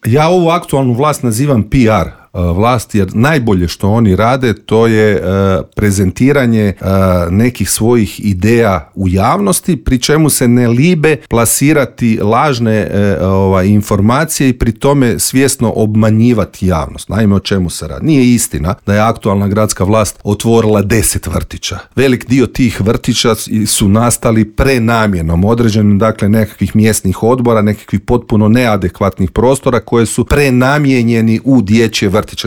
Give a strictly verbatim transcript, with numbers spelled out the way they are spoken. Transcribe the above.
Ja ovu aktualnu vlast nazivam P R vlast, jer najbolje što oni rade to je prezentiranje nekih svojih ideja u javnosti, pri čemu se ne libe plasirati lažne ovaj, informacije i pri tome svjesno obmanjivati javnost. Naime, o čemu se radi? Nije istina da je aktualna gradska vlast otvorila deset vrtića. Velik dio tih vrtića su nastali prenamjenom određenim, dakle, nekakvih mjesnih odbora, nekakvih potpuno neadekvatnih prostora koje su prenamijenjeni u dječje vrtiće.